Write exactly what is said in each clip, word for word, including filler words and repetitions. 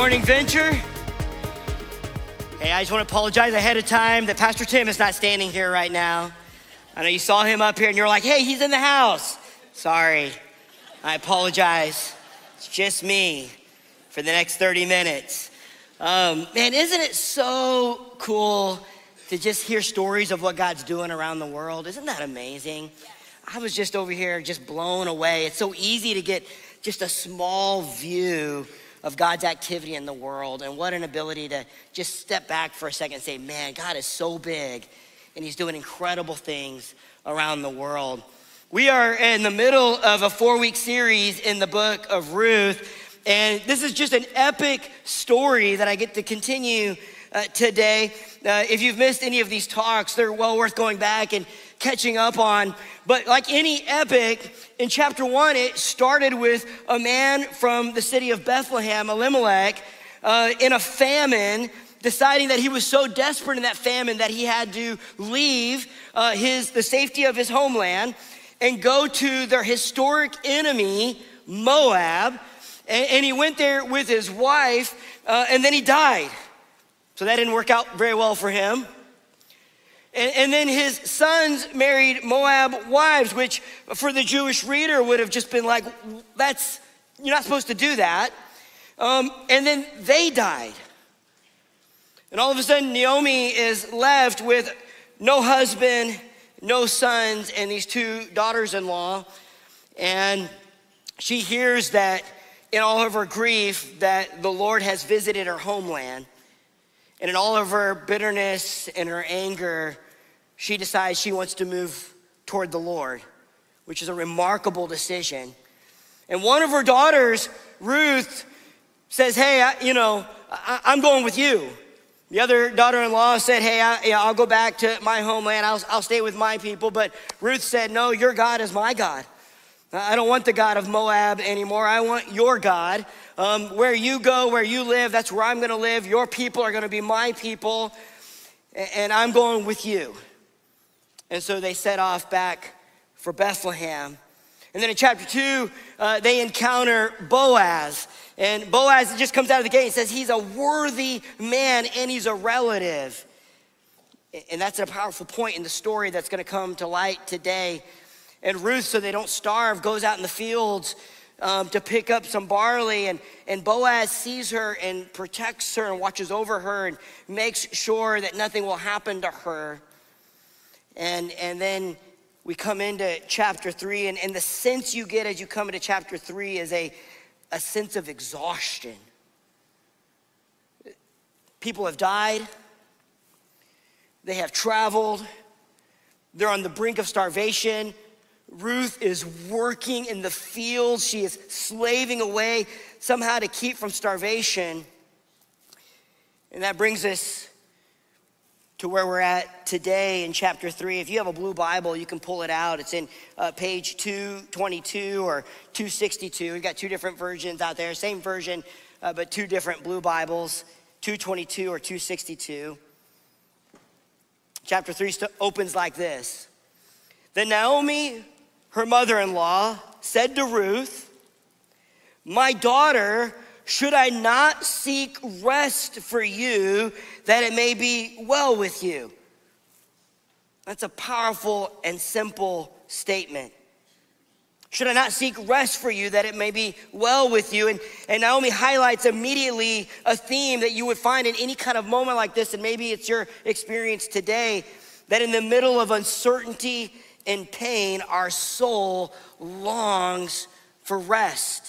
morning, Venture. Hey, I just want to apologize ahead of time that Pastor Tim is not standing here right now. I know you saw him up here and you're like, hey, he's in the house. Sorry, I apologize. It's just me for the next thirty minutes. Um, man, isn't it so cool to just hear stories of what God's doing around the world? Isn't that amazing? I was just over here just blown away. It's so easy to get just a small view of God's activity in the world, and what an ability to just step back for a second and say, man, God is so big and he's doing incredible things around the world. We are in the middle of a four-week series in the book of Ruth, and this is just an epic story that I get to continue uh, today. Uh, if you've missed any of these talks, they're well worth going back and catching up on. But like any epic, in chapter one, it started with a man from the city of Bethlehem, Elimelech, uh, in a famine, deciding that he was so desperate in that famine that he had to leave uh, his the safety of his homeland and go to their historic enemy, Moab. And, and he went there with his wife, uh, and then he died. So that didn't work out very well for him. And, and then his sons married Moab wives, which for the Jewish reader would have just been like, that's, you're not supposed to do that. Um, and then they died. And all of a sudden, Naomi is left with no husband, no sons, and these two daughters-in-law. And she hears that in all of her grief that the Lord has visited her homeland. And in all of her bitterness and her anger, she decides she wants to move toward the Lord, which is a remarkable decision. And one of her daughters, Ruth, says, hey, I, you know, I, I'm going with you. The other daughter-in-law said, hey, I, yeah, I'll go back to my homeland. I'll, I'll stay with my people. But Ruth said, no, your God is my God. I don't want the God of Moab anymore. I want your God. Um, where you go, where you live, that's where I'm going to live. Your people are going to be my people, and I'm going with you. And so they set off back for Bethlehem. And then in chapter two, uh, they encounter Boaz. And Boaz just comes out of the gate and says he's a worthy man and he's a relative. And that's a powerful point in the story that's going to come to light today. And Ruth, so they don't starve, goes out in the fields um, to pick up some barley. And, and Boaz sees her and protects her and watches over her and makes sure that nothing will happen to her. And, and then we come into chapter three, and, and the sense you get as you come into chapter three is a, a sense of exhaustion. People have died. They have traveled. They're on the brink of starvation. Ruth is working in the fields. She is slaving away somehow to keep from starvation. And that brings us to where we're at today in chapter three. If you have a blue Bible, you can pull it out. It's in uh, page two twenty-two or two sixty-two. We've got two different versions out there. Same version, uh, but two different blue Bibles, two twenty-two or two sixty-two. Chapter three st- opens like this. Then Naomi, her mother-in-law, said to Ruth, my daughter, should I not seek rest for you that it may be well with you? That's a powerful and simple statement. Should I not seek rest for you that it may be well with you? And, and Naomi highlights immediately a theme that you would find in any kind of moment like this, and maybe it's your experience today, that in the middle of uncertainty and pain, our soul longs for rest.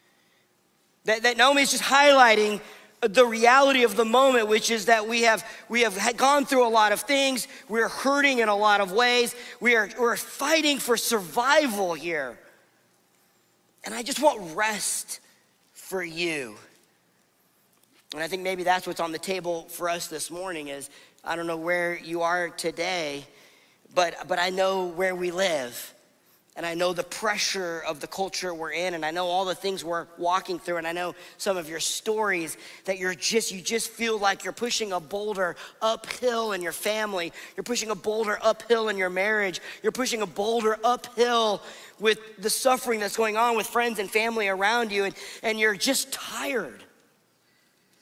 That, that Naomi is just highlighting the reality of the moment, which is that we have we have gone through a lot of things. We're hurting in a lot of ways. We are we're fighting for survival here. And I just want rest for you. And I think maybe that's what's on the table for us this morning is, I don't know where you are today, but but I know where we live. And I know the pressure of the culture we're in, and I know all the things we're walking through, and I know some of your stories that you're just, you just feel like you're pushing a boulder uphill in your family. You're pushing a boulder uphill in your marriage. You're pushing a boulder uphill with the suffering that's going on with friends and family around you, and, and you're just tired.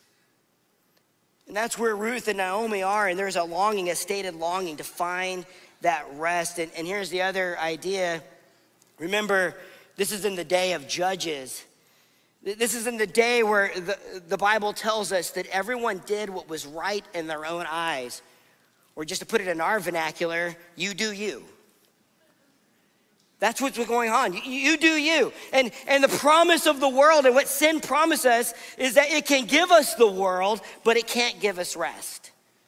And that's where Ruth and Naomi are, and there's a longing, a stated longing to find that rest. And, and here's the other idea. Remember, this is in the day of Judges. This is in the day where the, the Bible tells us that everyone did what was right in their own eyes. Or just to put it in our vernacular, you do you. That's what's going on. You, you do you. And, and the promise of the world and what sin promises us is that it can give us the world, but it can't give us rest.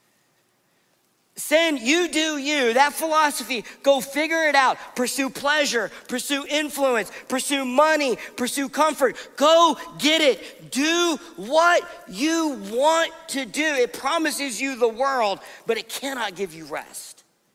Sin, you do you. That philosophy, go figure it out. Pursue pleasure, pursue influence, pursue money, pursue comfort. Go get it. Do what you want to do. It promises you the world, but it cannot give you rest.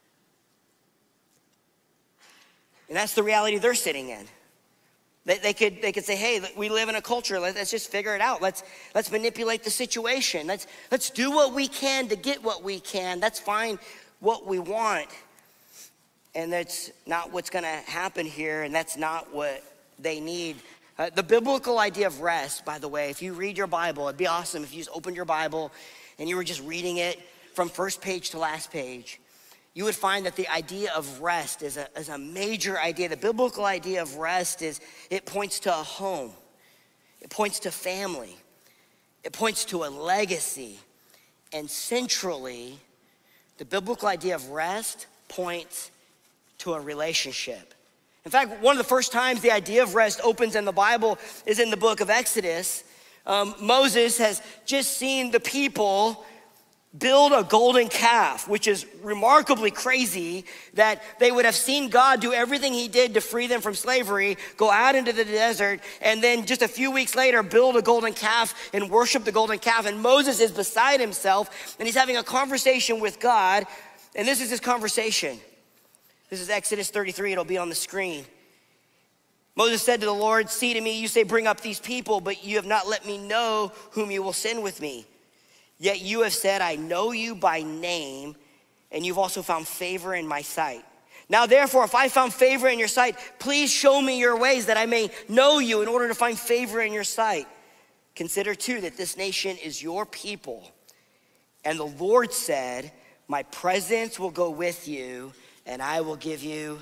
And that's the reality they're sitting in. They, they, could, they could say, hey, we live in a culture. Let's just figure it out. Let's, let's manipulate the situation. Let's, let's do what we can to get what we can. Let's find what we want. And that's not what's going to happen here, and that's not what they need. Uh, the biblical idea of rest, by the way, if you read your Bible, it'd be awesome if you just opened your Bible and you were just reading it from first page to last page. You would find that the idea of rest is a, is a major idea. The biblical idea of rest is, it points to a home. It points to family. It points to a legacy. And centrally, the biblical idea of rest points to a relationship. In fact, one of the first times the idea of rest opens in the Bible is in the book of Exodus. Um, Moses has just seen the people build a golden calf, which is remarkably crazy that they would have seen God do everything he did to free them from slavery, go out into the desert, and then just a few weeks later build a golden calf and worship the golden calf. And Moses is beside himself, and he's having a conversation with God, and this is his conversation. This is Exodus thirty-three, it'll be on the screen. Moses said to the Lord, see to me, you say bring up these people, but you have not let me know whom you will send with me. Yet you have said, I know you by name, and you've also found favor in my sight. Now therefore, if I found favor in your sight, please show me your ways that I may know you in order to find favor in your sight. Consider too that this nation is your people. And the Lord said, my presence will go with you, and I will give you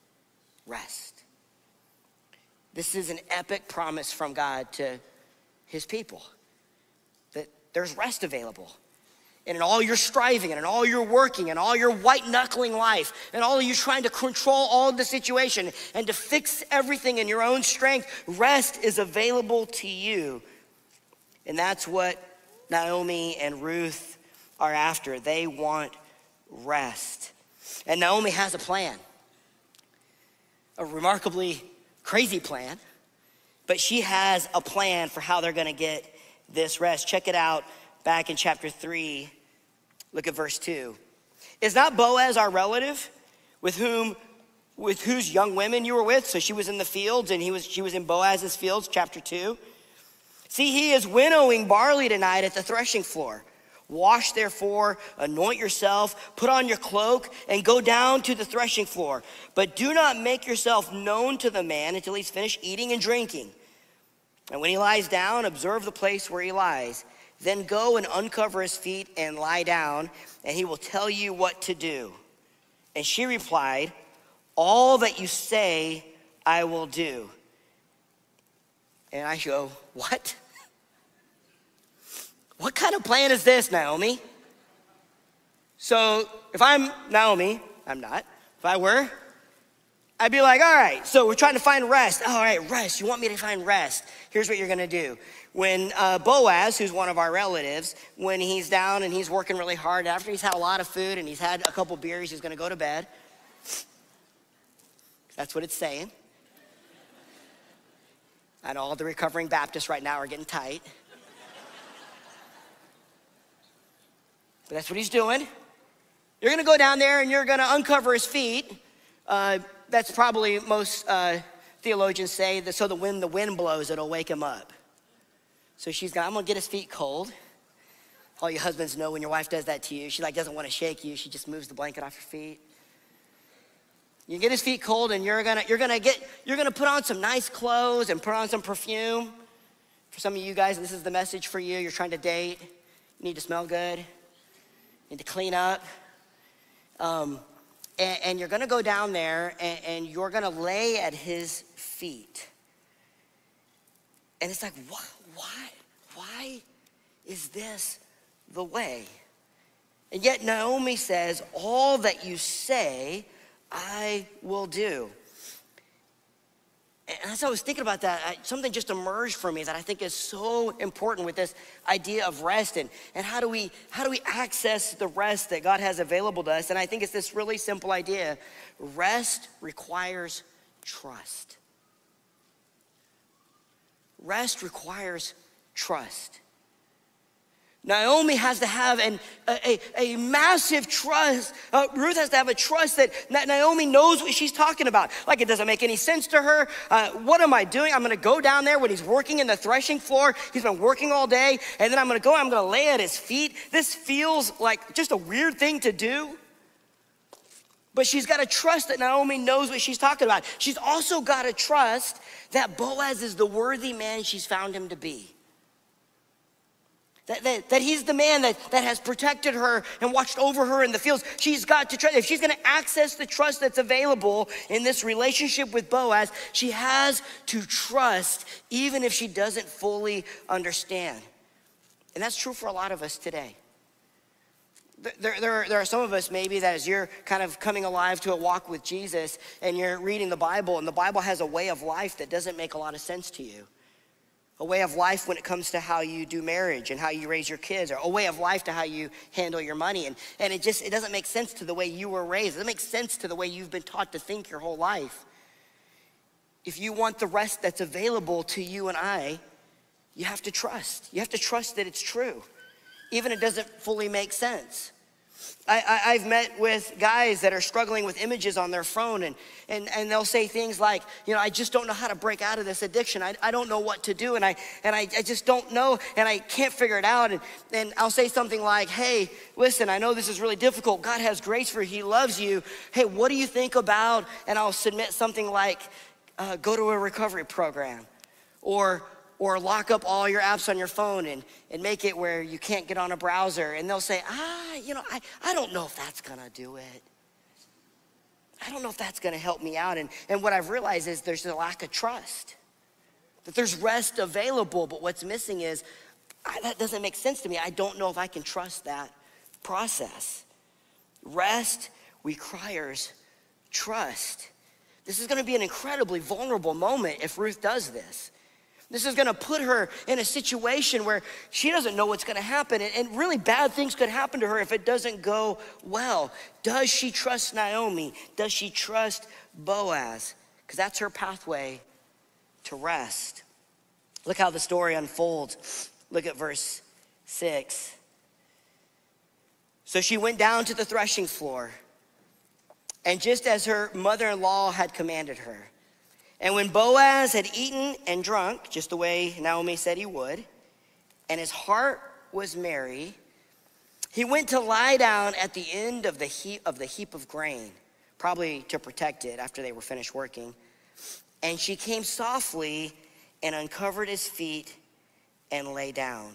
rest. This is an epic promise from God to his people. There's rest available. And in all your striving and in all your working and all your white knuckling life and all of you trying to control all of the situation and to fix everything in your own strength, rest is available to you. And that's what Naomi and Ruth are after. They want rest. And Naomi has a plan, a remarkably crazy plan, but she has a plan for how they're going to get this rest. Check it out back in chapter three. Look at verse two. Is not Boaz our relative with whom, with whose young women you were with? So she was in the fields and he was, she was in Boaz's fields, chapter two. See, he is winnowing barley tonight at the threshing floor. Wash therefore, anoint yourself, put on your cloak, and go down to the threshing floor. But do not make yourself known to the man until he's finished eating and drinking. And when he lies down, observe the place where he lies. Then go and uncover his feet and lie down, and he will tell you what to do. And she replied, all that you say, I will do. And I go, what? What kind of plan is this, Naomi? So if I'm Naomi, I'm not. If I were, I'd be like, all right, so we're trying to find rest. All right, rest. You want me to find rest? Here's what you're going to do. When uh, Boaz, who's one of our relatives, when he's down and he's working really hard, after he's had a lot of food and he's had a couple beers, he's going to go to bed. That's what it's saying. I know all the recovering Baptists right now are getting tight. But that's what he's doing. You're going to go down there and you're going to uncover his feet. Uh, That's probably most uh, theologians say that so that when the wind blows, it'll wake him up. So she's going, I'm going to get his feet cold. All you husbands know when your wife does that to you, she like doesn't want to shake you. She just moves the blanket off your feet. You get his feet cold and you're gonna you're gonna get you're gonna put on some nice clothes and put on some perfume. For some of you guys, this is the message for you. You're trying to date. You need to smell good. You need to clean up. Um, and, and you're gonna go down there and, and you're gonna lay at his feet. And it's like, why, why, why is this the way? And yet Naomi says, all that you say, I will do. And as I was thinking about that, I, something just emerged for me that I think is so important with this idea of rest and, and how do we how do we access the rest that God has available to us? And I think it's this really simple idea. Rest requires trust. Rest requires trust. Naomi has to have an, a, a, a massive trust. Uh, Ruth has to have a trust that Naomi knows what she's talking about. Like it doesn't make any sense to her. Uh, what am I doing? I'm gonna go down there when he's working in the threshing floor. He's been working all day. And then I'm gonna go, I'm gonna lay at his feet. This feels like just a weird thing to do. But she's gotta trust that Naomi knows what she's talking about. She's also gotta trust that Boaz is the worthy man she's found him to be. That, that, that he's the man that, that has protected her and watched over her in the fields. She's got to trust. If she's going to access the trust that's available in this relationship with Boaz, she has to trust even if she doesn't fully understand. And that's true for a lot of us today. There, there, there are some of us maybe that as you're kind of coming alive to a walk with Jesus and you're reading the Bible and the Bible has a way of life that doesn't make a lot of sense to you. A way of life when it comes to how you do marriage and how you raise your kids, or a way of life to how you handle your money. And, and it just, it doesn't make sense to the way you were raised. It doesn't make sense to the way you've been taught to think your whole life. If you want the rest that's available to you and I, you have to trust. You have to trust that it's true, even if it doesn't fully make sense. I, I, I've met with guys that are struggling with images on their phone and, and, and they'll say things like, you know, I just don't know how to break out of this addiction. I, I don't know what to do and I and I, I just don't know and I can't figure it out. And, and I'll say something like, hey, listen, I know this is really difficult. God has grace for you. He loves you. Hey, what do you think about, and I'll submit something like, uh, go to a recovery program or Or lock up all your apps on your phone and, and make it where you can't get on a browser. And they'll say, ah, you know, I, I don't know if that's gonna do it. I don't know if that's gonna help me out. And, and what I've realized is there's a lack of trust. That there's rest available, but what's missing is, I, that doesn't make sense to me. I don't know if I can trust that process. Rest requires trust. This is gonna be an incredibly vulnerable moment if Ruth does this. This is gonna put her in a situation where she doesn't know what's gonna happen, and, and really bad things could happen to her if it doesn't go well. Does she trust Naomi? Does she trust Boaz? Because that's her pathway to rest. Look how the story unfolds. Look at verse six. So she went down to the threshing floor, and just as her mother-in-law had commanded her, and when Boaz had eaten and drunk, just the way Naomi said he would, and his heart was merry, he went to lie down at the end of the heap of the heap of grain, probably to protect it after they were finished working. And she came softly and uncovered his feet and lay down.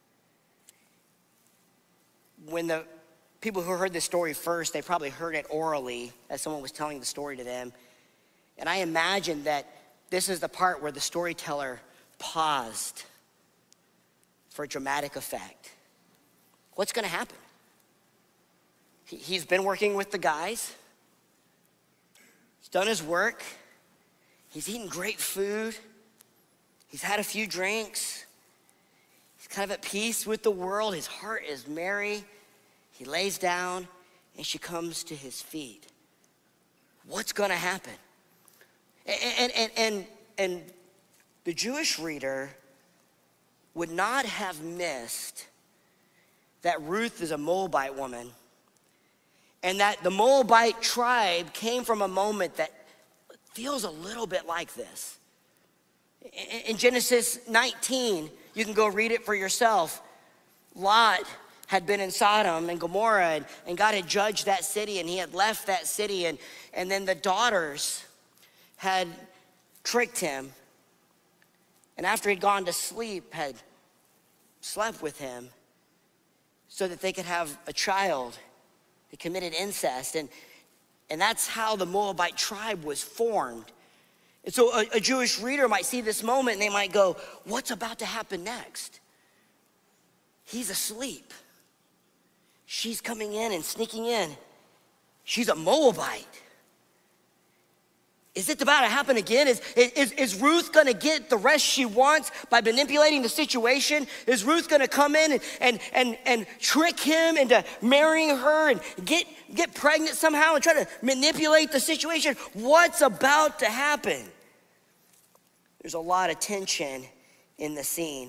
When the people who heard this story first, they probably heard it orally as someone was telling the story to them. And I imagine that this is the part where the storyteller paused for a dramatic effect. What's gonna happen? He, he's been working with the guys. He's done his work. He's eaten great food. He's had a few drinks. He's kind of at peace with the world. His heart is merry. He lays down and she comes to his feet. What's gonna happen? And, and, and, and the Jewish reader would not have missed that Ruth is a Moabite woman and that the Moabite tribe came from a moment that feels a little bit like this. In Genesis nineteen, you can go read it for yourself. Lot had been in Sodom and Gomorrah and, and God had judged that city and he had left that city and, and then the daughters had tricked him, and after he'd gone to sleep, had slept with him. so that they could have a child. They committed incest, and, and that's how the Moabite tribe was formed. And so a, a Jewish reader might see this moment and they might go, what's about to happen next? He's asleep. She's coming in and sneaking in. She's a Moabite. Is it about to happen again? Is, is, is Ruth gonna get the rest she wants by manipulating the situation? Is Ruth gonna come in and, and, and, and trick him into marrying her and get, get pregnant somehow and try to manipulate the situation? What's about to happen? There's a lot of tension in the scene.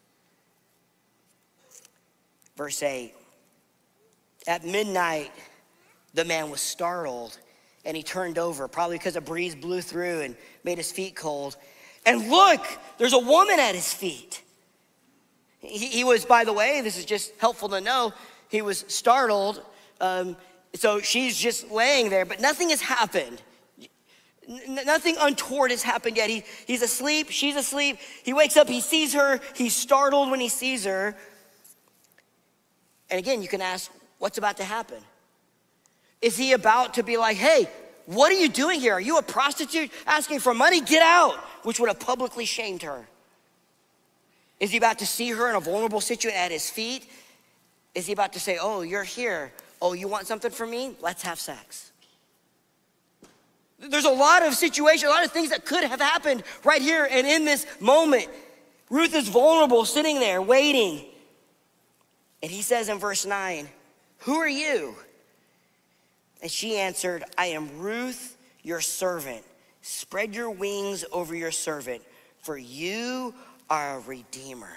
Verse eight, at midnight, the man was startled and he turned over, probably because a breeze blew through and made his feet cold. And look, there's a woman at his feet. He, he was, by the way, this is just helpful to know, he was startled. Um, so she's just laying there, but nothing has happened. N- nothing untoward has happened yet. He, he's asleep, she's asleep. He wakes up, he sees her, he's startled when he sees her. And again, you can ask, what's about to happen? Is he about to be like, hey, what are you doing here? Are you a prostitute asking for money? Get out, which would have publicly shamed her. Is he about to see her in a vulnerable situation at his feet? Is he about to say, oh, you're here. Oh, you want something from me? Let's have sex. There's a lot of situations, a lot of things that could have happened right here and in this moment. Ruth is vulnerable, sitting there, waiting. And he says in verse nine, who are you? And she answered, I am Ruth, your servant. Spread your wings over your servant, for you are a redeemer.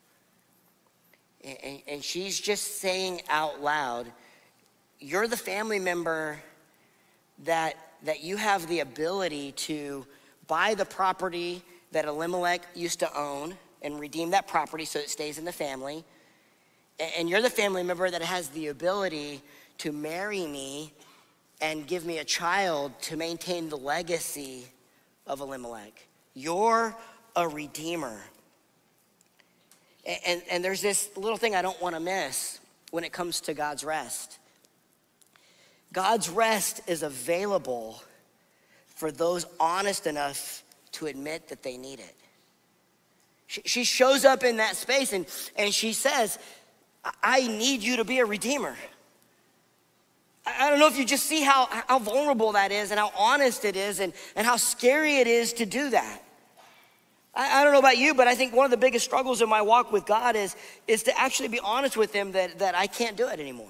And, and she's just saying out loud, you're the family member that, that you have the ability to buy the property that Elimelech used to own and redeem that property so it stays in the family. And you're the family member that has the ability to marry me and give me a child to maintain the legacy of Elimelech. You're a redeemer. And, and, and there's this little thing I don't want to miss when it comes to God's rest. God's rest is available for those honest enough to admit that they need it. She, she shows up in that space and, and she says, I need you to be a redeemer. I don't know if you just see how, how vulnerable that is and how honest it is and, and how scary it is to do that. I, I don't know about you, but I think one of the biggest struggles in my walk with God is, is to actually be honest with him that, that I can't do it anymore.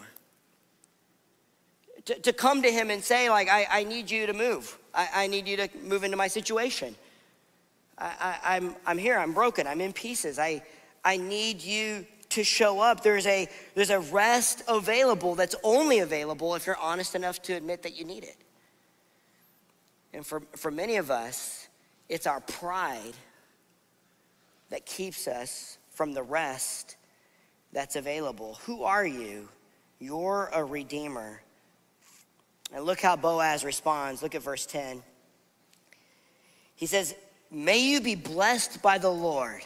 To, to come to him and say, like, I, I need you to move. I, I need you to move into my situation. I, I, I'm, I'm here, I'm broken, I'm in pieces. I, I need you to show up. There's a, there's a rest available that's only available if you're honest enough to admit that you need it. And for, for many of us, it's our pride that keeps us from the rest that's available. Who are you? You're a redeemer. And look how Boaz responds. Look at verse ten. He says, may you be blessed by the Lord.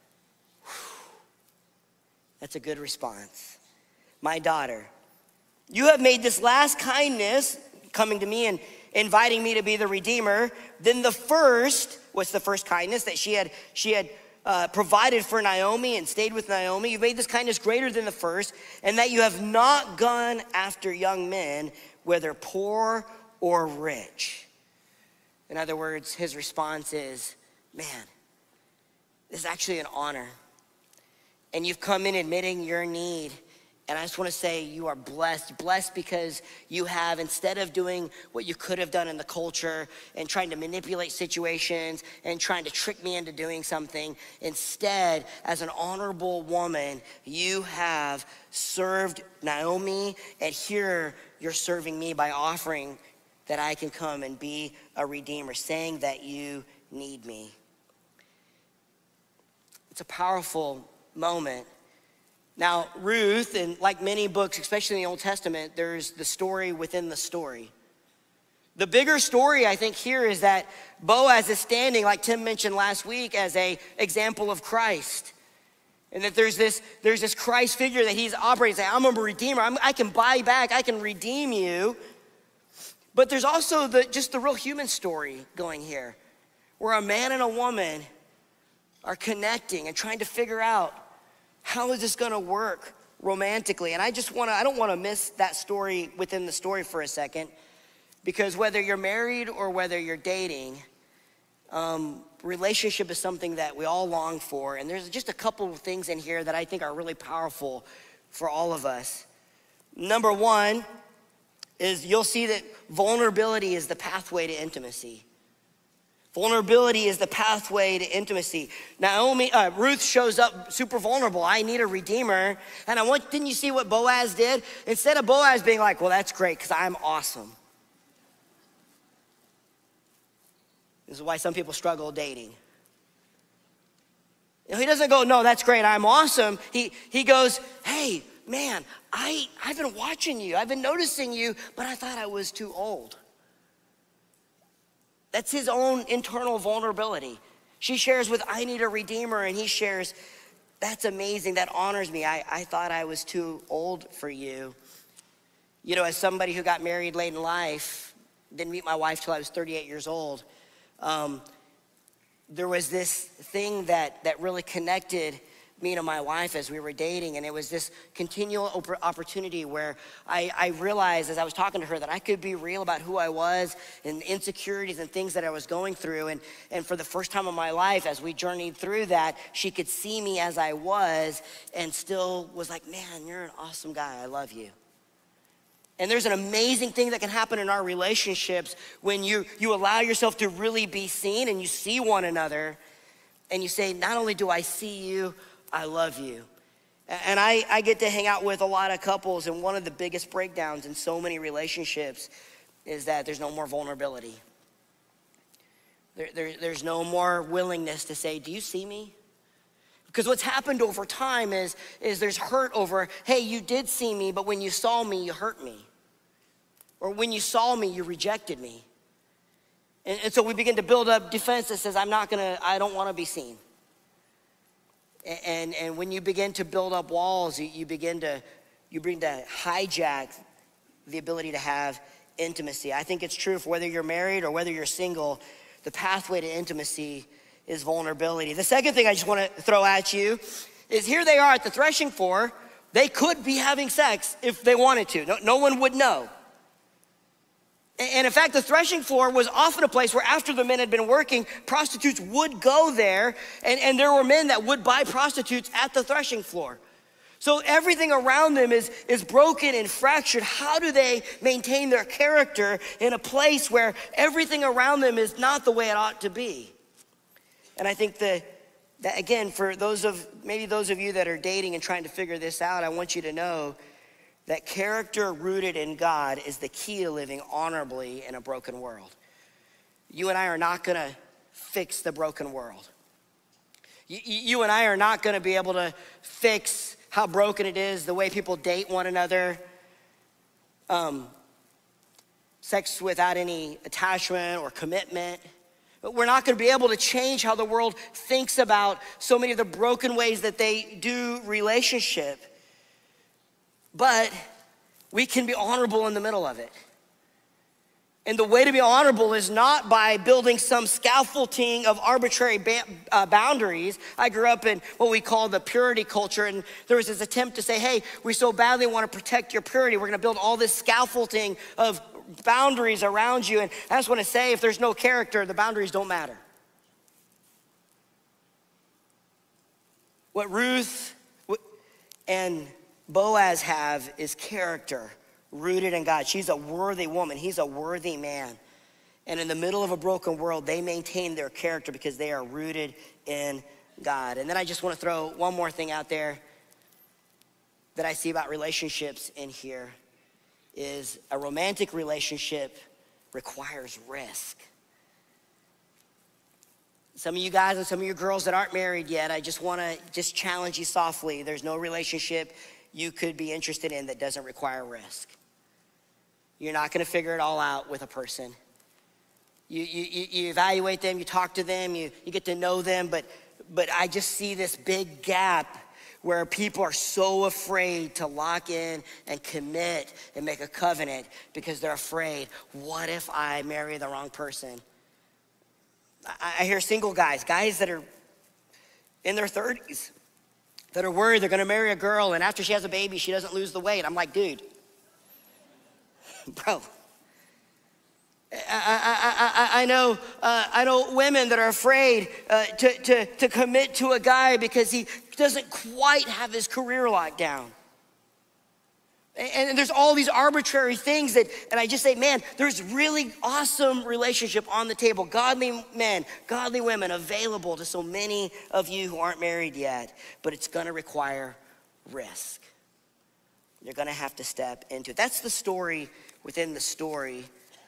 That's a good response. My daughter, you have made this last kindness, coming to me and inviting me to be the redeemer, then the first, what's the first kindness? That she had, she had uh, provided for Naomi and stayed with Naomi. You've made this kindness greater than the first, and that you have not gone after young men, whether poor or rich. In other words, his response is, man, this is actually an honor. And you've come in admitting your need. And I just want to say you are blessed. Blessed because you have, instead of doing what you could have done in the culture and trying to manipulate situations and trying to trick me into doing something, instead, as an honorable woman, you have served Naomi, and here you're serving me by offering that I can come and be a redeemer, saying that you need me. It's a powerful moment. Now, Ruth, and like many books, especially in the Old Testament, there's the story within the story. The bigger story, I think, here is that Boaz is standing, like Tim mentioned last week, as an example of Christ. And that there's this, there's this Christ figure that he's operating, saying, I'm a redeemer, I'm, I can buy back, I can redeem you. But there's also the, just the real human story going here, where a man and a woman are connecting and trying to figure out, how is this gonna work romantically? And I just wanna, I don't wanna miss that story within the story for a second, because whether you're married or whether you're dating, um, relationship is something that we all long for. And there's just a couple of things in here that I think are really powerful for all of us. Number one is you'll see that vulnerability is the pathway to intimacy. Vulnerability is the pathway to intimacy. Naomi, uh, Ruth shows up super vulnerable. I need a redeemer. And I want, didn't you see what Boaz did? Instead of Boaz being like, well, that's great because I'm awesome. This is why some people struggle dating. You know, he doesn't go, no, that's great, I'm awesome. He, he goes, hey, man, I, I've been watching you. I've been noticing you, but I thought I was too old. That's his own internal vulnerability. She shares with, I need a redeemer, and he shares, that's amazing, that honors me. I, I thought I was too old for you. You know, as somebody who got married late in life, didn't meet my wife till I was thirty-eight years old, um, there was this thing that, that really connected me to my wife as we were dating, and it was this continual op- opportunity where I, I realized as I was talking to her that I could be real about who I was and insecurities and things that I was going through, and, and for the first time in my life, as we journeyed through that, she could see me as I was and still was like, man, you're an awesome guy, I love you. And there's an amazing thing that can happen in our relationships when you, you allow yourself to really be seen and you see one another and you say, not only do I see you, I love you. And I, I get to hang out with a lot of couples, and one of the biggest breakdowns in so many relationships is that there's no more vulnerability. There, there, there's no more willingness to say, do you see me? Because what's happened over time is, is there's hurt over, hey, you did see me, but when you saw me, you hurt me. Or when you saw me, you rejected me. And, and so we begin to build up defense that says, I'm not gonna, I don't wanna be seen. And, and when you begin to build up walls, you, you begin to, you begin to hijack the ability to have intimacy. I think it's true for whether you're married or whether you're single, the pathway to intimacy is vulnerability. The second thing I just want to throw at you is here they are at the threshing floor. They could be having sex if they wanted to. No, no one would know. And in fact, the threshing floor was often a place where after the men had been working, prostitutes would go there, and, and there were men that would buy prostitutes at the threshing floor. So everything around them is, is broken and fractured. How do they maintain their character in a place where everything around them is not the way it ought to be? And I think that, that again, for those of, maybe those of you that are dating and trying to figure this out, I want you to know that character rooted in God is the key to living honorably in a broken world. You and I are not gonna fix the broken world. You, you and I are not gonna be able to fix how broken it is, the way people date one another, um, sex without any attachment or commitment. But we're not gonna be able to change how the world thinks about so many of the broken ways that they do relationship. But we can be honorable in the middle of it. And the way to be honorable is not by building some scaffolding of arbitrary ba- uh, boundaries. I grew up in what we call the purity culture, and there was this attempt to say, hey, we so badly want to protect your purity. We're gonna build all this scaffolding of boundaries around you. And I just wanna say, if there's no character, the boundaries don't matter. What Ruth and Boaz have is character rooted in God. She's a worthy woman. He's a worthy man. And in the middle of a broken world, they maintain their character because they are rooted in God. And then I just want to throw one more thing out there that I see about relationships in here is a romantic relationship requires risk. Some of you guys and some of you girls that aren't married yet, I just want to just challenge you softly. There's no relationship you could be interested in that doesn't require risk. You're not gonna figure it all out with a person. You, you, you evaluate them, you talk to them, you, you get to know them, but, but I just see this big gap where people are so afraid to lock in and commit and make a covenant because they're afraid, what if I marry the wrong person? I, I hear single guys, guys that are in their thirties, that are worried they're gonna marry a girl and after she has a baby, she doesn't lose the weight. I'm like, dude, bro. I, I, I, I know uh, I know women that are afraid uh, to, to, to commit to a guy because he doesn't quite have his career locked down. And, and there's all these arbitrary things that, and I just say, man, there's really awesome relationship on the table. Godly men, godly women available to so many of you who aren't married yet, but it's gonna require risk. You're gonna have to step into it. That's the story within the story.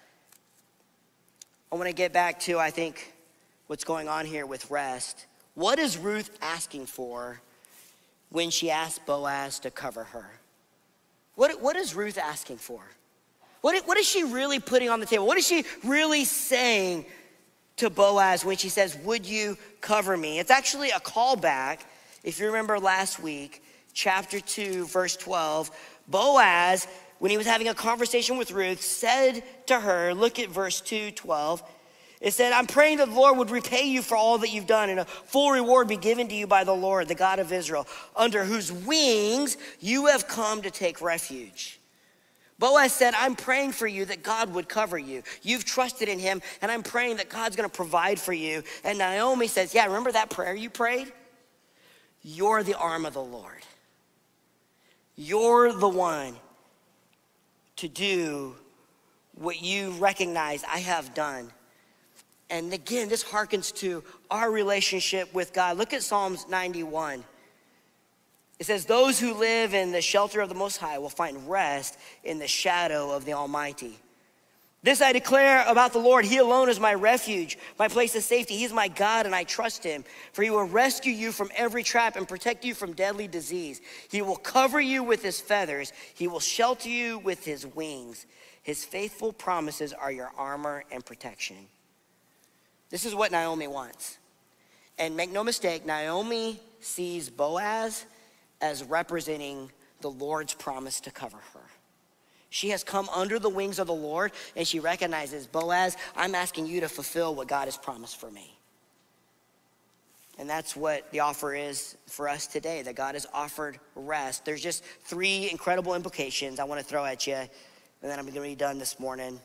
I want to get back to, I think, what's going on here with rest. What is Ruth asking for when she asked Boaz to cover her? What, what is Ruth asking for? What, what is she really putting on the table? What is she really saying to Boaz when she says, would you cover me? It's actually a callback. If you remember last week, chapter two, verse twelve, Boaz, when he was having a conversation with Ruth, said to her, look at verse two twelve. It said, I'm praying that the Lord would repay you for all that you've done and a full reward be given to you by the Lord, the God of Israel, under whose wings you have come to take refuge. Boaz said, I'm praying for you that God would cover you. You've trusted in him, and I'm praying that God's gonna provide for you. And Naomi says, yeah, remember that prayer you prayed? You're the arm of the Lord. You're the one to do what you recognize I have done. And again, this harkens to our relationship with God. Look at Psalms ninety-one. It says, those who live in the shelter of the Most High will find rest in the shadow of the Almighty. This I declare about the Lord, he alone is my refuge, my place of safety. He's my God and I trust him, for he will rescue you from every trap and protect you from deadly disease. He will cover you with his feathers. He will shelter you with his wings. His faithful promises are your armor and protection. This is what Naomi wants. And make no mistake, Naomi sees Boaz as representing the Lord's promise to cover her. She has come under the wings of the Lord, and she recognizes, Boaz, I'm asking you to fulfill what God has promised for me. And that's what the offer is for us today, that God has offered rest. There's just three incredible implications I want to throw at you, and then I'm going to be done this morning.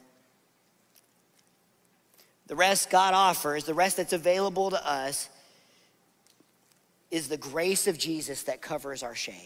The rest God offers, the rest that's available to us, is the grace of Jesus that covers our shame.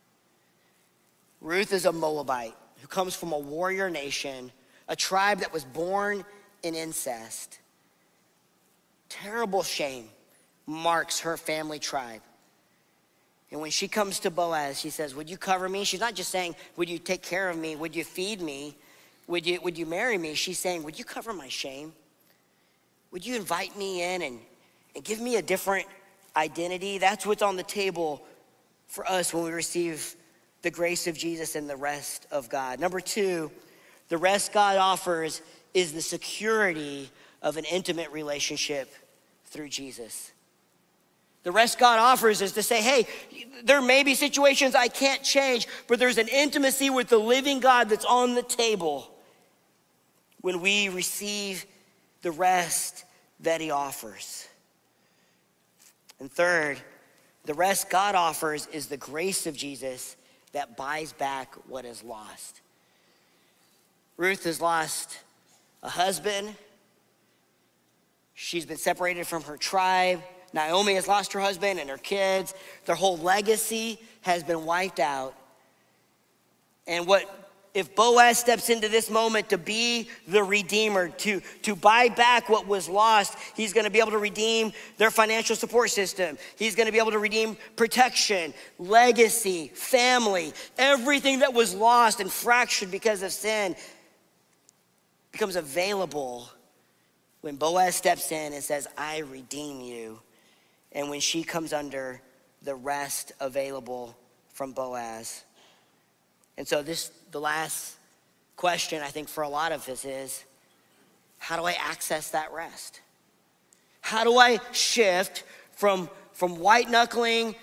Ruth is a Moabite who comes from a warrior nation, a tribe that was born in incest. Terrible shame marks her family tribe. And when she comes to Boaz, she says, would you cover me? She's not just saying, would you take care of me? Would you feed me? Would you, would you marry me? She's saying, would you cover my shame? Would you invite me in and, and give me a different identity? That's what's on the table for us when we receive the grace of Jesus and the rest of God. Number two, the rest God offers is the security of an intimate relationship through Jesus. The rest God offers is to say, hey, there may be situations I can't change, but there's an intimacy with the living God that's on the table when we receive the rest that he offers. And third, the rest God offers is the grace of Jesus that buys back what is lost. Ruth has lost a husband. She's been separated from her tribe. Naomi has lost her husband and her kids. Their whole legacy has been wiped out. And what if Boaz steps into this moment to be the redeemer, to, to buy back what was lost, he's gonna be able to redeem their financial support system. He's gonna be able to redeem protection, legacy, family. Everything that was lost and fractured because of sin becomes available when Boaz steps in and says, I redeem you. And when she comes under the rest available from Boaz. And so this, the last question I think for a lot of us is, how do I access that rest? How do I shift from, from white knuckling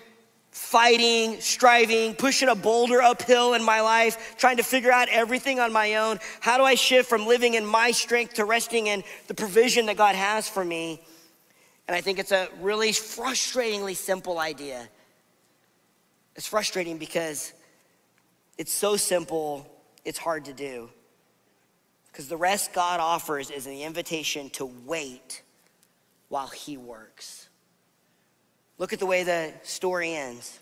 fighting, striving, pushing a boulder uphill in my life, trying to figure out everything on my own. How do I shift from living in my strength to resting in the provision that God has for me? And I think it's a really frustratingly simple idea. It's frustrating because it's so simple, it's hard to do. Because the rest God offers is an invitation to wait while he works. Look at the way the story ends.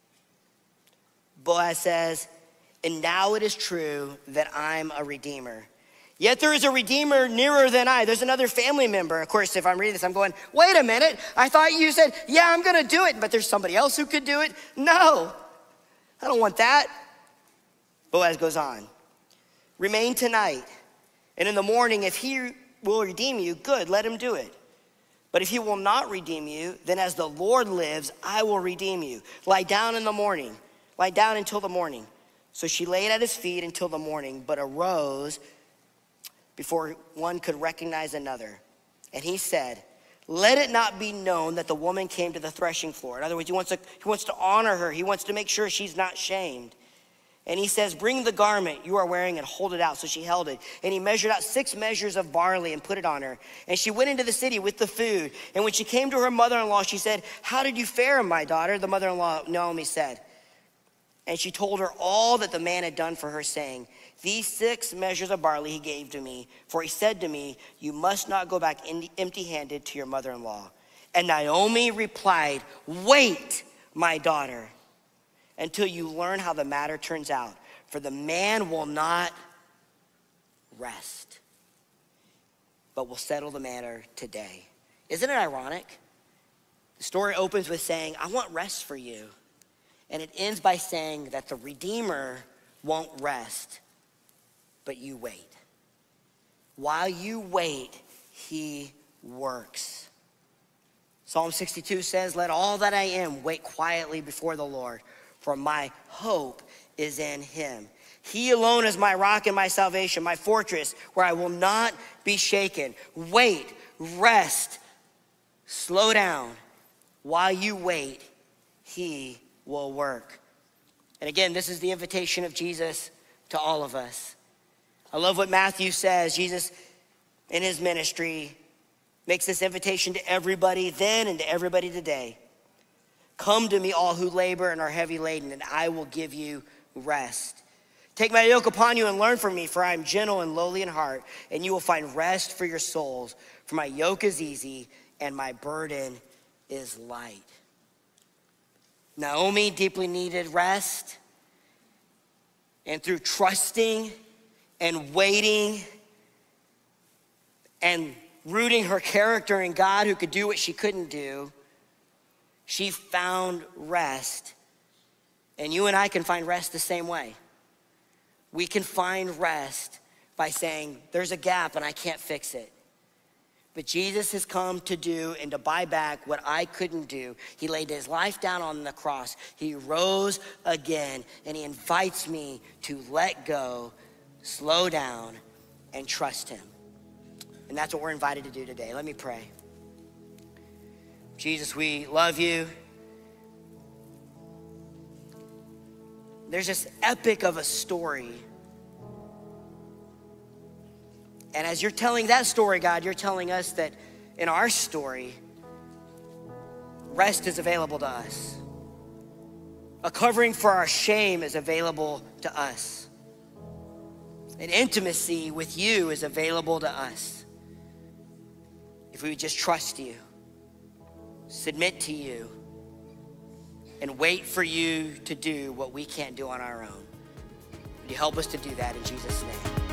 Boaz says, and now it is true that I'm a redeemer. Yet there is a redeemer nearer than I. There's another family member. Of course, if I'm reading this, I'm going, wait a minute. I thought you said, yeah, I'm gonna do it, but there's somebody else who could do it. No, I don't want that. Boaz goes on, remain tonight. And in the morning, if he will redeem you, good, let him do it. But if he will not redeem you, then as the Lord lives, I will redeem you. Lie down in the morning. Lie down until the morning. So she laid at his feet until the morning, but arose before one could recognize another. And he said, let it not be known that the woman came to the threshing floor. In other words, he wants to, he wants to honor her. He wants to make sure she's not shamed. And he says, bring the garment you are wearing and hold it out. So she held it. And he measured out six measures of barley and put it on her. And she went into the city with the food. And when she came to her mother-in-law, she said, how did you fare, my daughter? The mother-in-law, Naomi, said. And she told her all that the man had done for her, saying, these six measures of barley he gave to me. For he said to me, you must not go back empty-handed to your mother-in-law. And Naomi replied, wait, my daughter, until you learn how the matter turns out. For the man will not rest, but will settle the matter today. Isn't it ironic? The story opens with saying, I want rest for you. And it ends by saying that the Redeemer won't rest, but you wait. While you wait, he works. Psalm sixty-two says, let all that I am wait quietly before the Lord, for my hope is in him. He alone is my rock and my salvation, my fortress, where I will not be shaken. Wait, rest, slow down. While you wait, he will work. And again, this is the invitation of Jesus to all of us. I love what Matthew says. Jesus, in his ministry, makes this invitation to everybody then and to everybody today. Come to me, all who labor and are heavy laden, and I will give you rest. Take my yoke upon you and learn from me, for I am gentle and lowly in heart, and you will find rest for your souls. For my yoke is easy and my burden is light. Naomi deeply needed rest, and through trusting and waiting and rooting her character in God who could do what she couldn't do, she found rest. And you and I can find rest the same way. We can find rest by saying, there's a gap and I can't fix it. But Jesus has come to do and to buy back what I couldn't do. He laid his life down on the cross. He rose again, and he invites me to let go, slow down, and trust him. And that's what we're invited to do today. Let me pray. Jesus, we love you. There's this epic of a story. And as you're telling that story, God, you're telling us that in our story, rest is available to us. A covering for our shame is available to us. An intimacy with you is available to us. If we would just trust you, submit to you, and wait for you to do what we can't do on our own. Would you help us to do that in Jesus' name?